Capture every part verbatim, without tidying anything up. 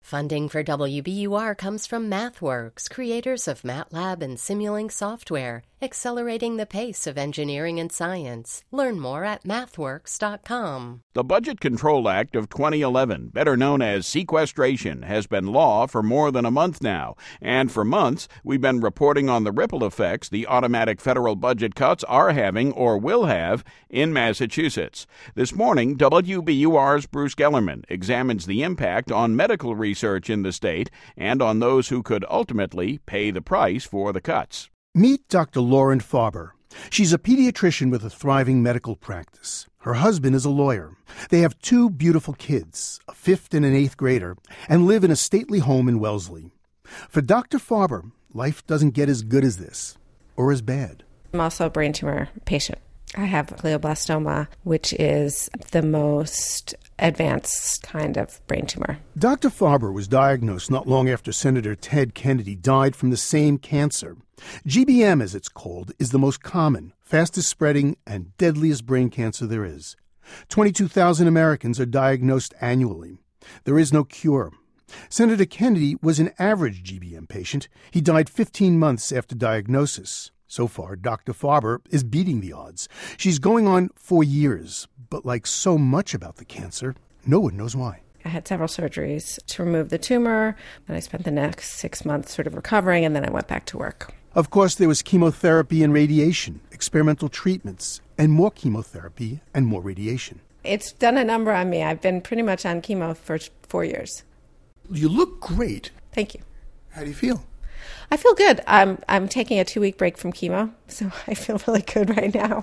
Funding for W B U R comes from MathWorks, creators of MATLAB and Simulink software, accelerating the pace of engineering and science. Learn more at mathworks dot com. The Budget Control Act of twenty eleven, better known as sequestration, has been law for more than a month now. And for months, we've been reporting on the ripple effects the automatic federal budget cuts are having or will have in Massachusetts. This morning, W B U R's Bruce Gellerman examines the impact on medical research in the state and on those who could ultimately pay the price for the cuts. Meet Doctor Lauren Farber. She's a pediatrician with a thriving medical practice. Her husband is a lawyer. They have two beautiful kids, a fifth and an eighth grader, and live in a stately home in Wellesley. For Doctor Farber, life doesn't get as good as this, or as bad. I'm also a brain tumor patient. I have glioblastoma, which is the most advanced kind of brain tumor. Doctor Farber was diagnosed not long after Senator Ted Kennedy died from the same cancer. G B M, as it's called, is the most common, fastest spreading, and deadliest brain cancer there is. twenty-two thousand Americans are diagnosed annually. There is no cure. Senator Kennedy was an average G B M patient. He died fifteen months after diagnosis. So far, Doctor Farber is beating the odds. She's going on for years, but like so much about the cancer, no one knows why. I had several surgeries to remove the tumor, and I spent the next six months sort of recovering, and then I went back to work. Of course, there was chemotherapy and radiation, experimental treatments, and more chemotherapy and more radiation. It's done a number on me. I've been pretty much on chemo for four years. You look great. Thank you. How do you feel? I feel good. I'm I'm taking a two-week break from chemo, so I feel really good right now.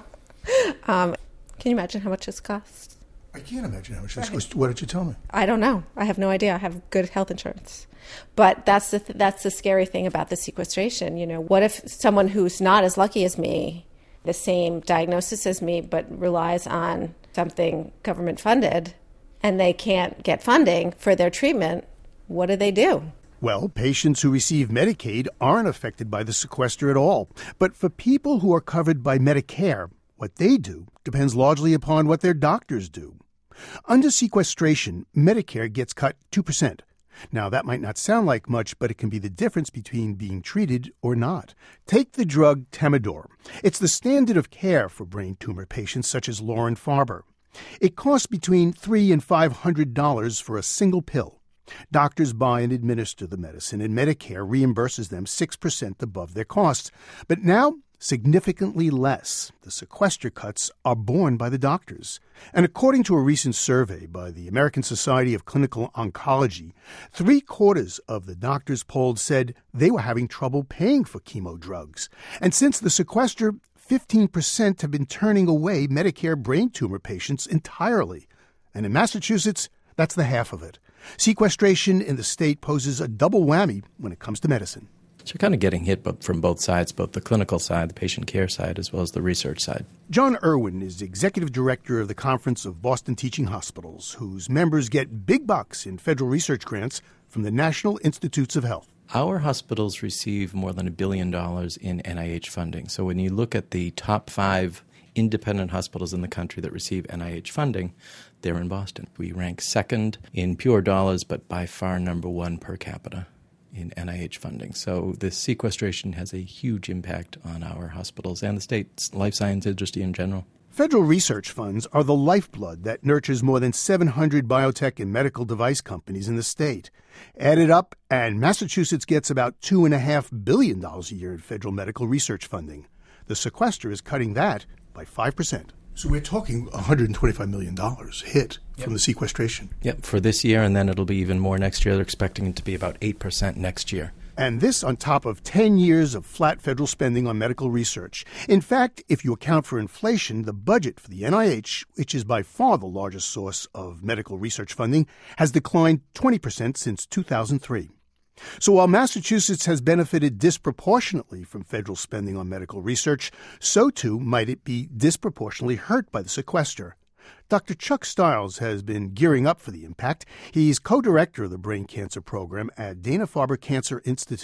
Um, can you imagine how much this costs? I can't imagine how much this costs. What did you tell me? I don't know. I have no idea. I have good health insurance. But that's the th- that's the scary thing about the sequestration. You know, what if someone who's not as lucky as me, the same diagnosis as me, but relies on something government funded, and they can't get funding for their treatment? What do they do? Well, patients who receive Medicaid aren't affected by the sequester at all. But for people who are covered by Medicare, what they do depends largely upon what their doctors do. Under sequestration, Medicare gets cut two percent. Now, that might not sound like much, but it can be the difference between being treated or not. Take the drug Temodor. It's the standard of care for brain tumor patients such as Lauren Farber. It costs between three hundred dollars and five hundred dollars for a single pill. Doctors buy and administer the medicine, and Medicare reimburses them six percent above their costs. But now, significantly less. The sequester cuts are borne by the doctors. And according to a recent survey by the American Society of Clinical Oncology, three-quarters of the doctors polled said they were having trouble paying for chemo drugs. And since the sequester, fifteen percent have been turning away Medicare brain tumor patients entirely. And in Massachusetts, that's the half of it. Sequestration in the state poses a double whammy when it comes to medicine. So you're kind of getting hit from both sides, both the clinical side, the patient care side, as well as the research side. John Irwin is executive director of the Conference of Boston Teaching Hospitals, whose members get big bucks in federal research grants from the National Institutes of Health. Our hospitals receive more than a billion dollars in N I H funding. So when you look at the top five independent hospitals in the country that receive N I H funding, they're in Boston. We rank second in pure dollars, but by far number one per capita in N I H funding. So this sequestration has a huge impact on our hospitals and the state's life science industry in general. Federal research funds are the lifeblood that nurtures more than seven hundred biotech and medical device companies in the state. Add it up, and Massachusetts gets about two point five billion dollars a year in federal medical research funding. The sequester is cutting that by five percent. So we're talking one hundred twenty-five million dollars hit yep. from the sequestration. Yep, for this year, and then it'll be even more next year. They're expecting it to be about eight percent next year. And this on top of ten years of flat federal spending on medical research. In fact, if you account for inflation, the budget for the N I H, which is by far the largest source of medical research funding, has declined twenty percent since two thousand three. So while Massachusetts has benefited disproportionately from federal spending on medical research, so too might it be disproportionately hurt by the sequester. Doctor Chuck Stiles has been gearing up for the impact. He's co-director of the brain cancer program at Dana-Farber Cancer Institute.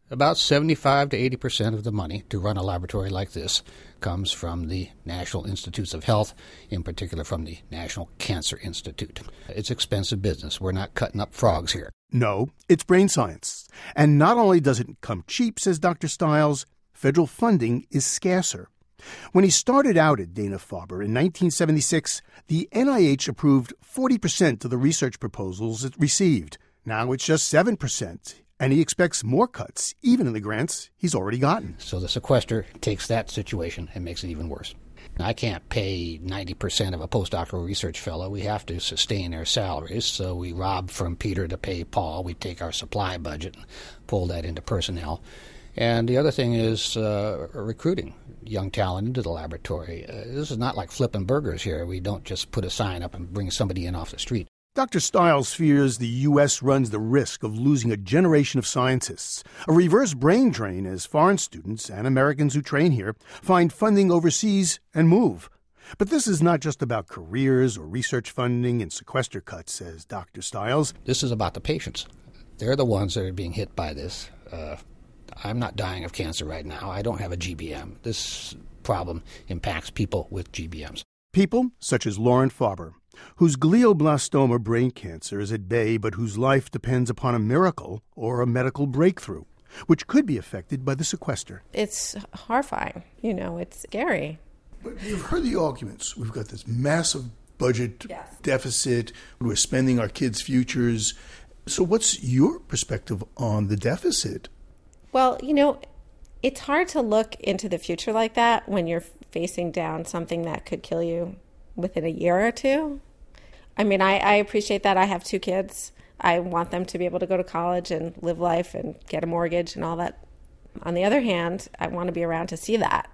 About seventy-five to eighty percent of the money to run a laboratory like this comes from the National Institutes of Health, in particular from the National Cancer Institute. It's expensive business. We're not cutting up frogs here. No, it's brain science. And not only does it come cheap, says Doctor Stiles, federal funding is scarcer. When he started out at Dana-Farber in nineteen seventy-six, the N I H approved forty percent of the research proposals it received. Now it's just seven percent, and he expects more cuts, even in the grants he's already gotten. So the sequester takes that situation and makes it even worse. Now, I can't pay ninety percent of a postdoctoral research fellow. We have to sustain their salaries, so we rob from Peter to pay Paul. We take our supply budget and pull that into personnel. And the other thing is uh, recruiting young talent into the laboratory. Uh, this is not like flipping burgers here. We don't just put a sign up and bring somebody in off the street. Doctor Stiles fears the U S runs the risk of losing a generation of scientists, a reverse brain drain as foreign students and Americans who train here find funding overseas and move. But this is not just about careers or research funding and sequester cuts, says Doctor Stiles. This is about the patients. They're the ones that are being hit by this. Uh, I'm not dying of cancer right now. I don't have a G B M. This problem impacts people with G B Ms. People such as Lauren Farber, whose glioblastoma brain cancer is at bay but whose life depends upon a miracle or a medical breakthrough, which could be affected by the sequester. It's horrifying. You know, it's scary. But you've heard the arguments. We've got this massive budget yes. deficit. We're spending our kids' futures. So what's your perspective on the deficit? Well, you know, it's hard to look into the future like that when you're facing down something that could kill you within a year or two. I mean, I, I appreciate that. I have two kids. I want them to be able to go to college and live life and get a mortgage and all that. On the other hand, I want to be around to see that.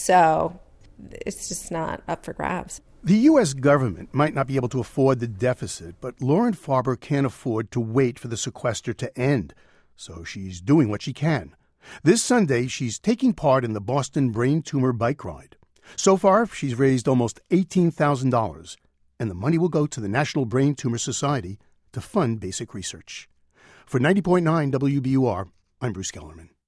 So it's just not up for grabs. The U S government might not be able to afford the deficit, but Lauren Farber can't afford to wait for the sequester to end. So she's doing what she can. This Sunday, she's taking part in the Boston Brain Tumor Bike Ride. So far, she's raised almost eighteen thousand dollars, and the money will go to the National Brain Tumor Society to fund basic research. For ninety point nine W B U R, I'm Bruce Kellerman.